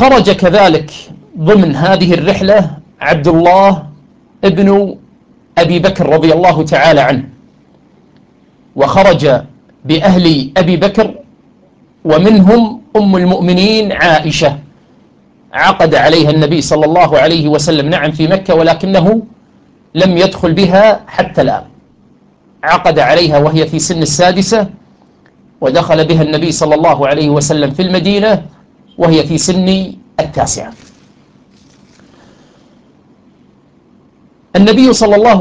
خرج كذلك ضمن هذه الرحلة عبد الله ابن أبي بكر رضي الله تعالى عنه، وخرج بأهل أبي بكر ومنهم أم المؤمنين عائشة، عقد عليها النبي صلى الله عليه وسلم نعم في مكة، ولكنه لم يدخل بها حتى الآن. عقد عليها وهي في سن السادسة، ودخل بها النبي صلى الله عليه وسلم في المدينة وهي في سن التاسعة. النبي صلى الله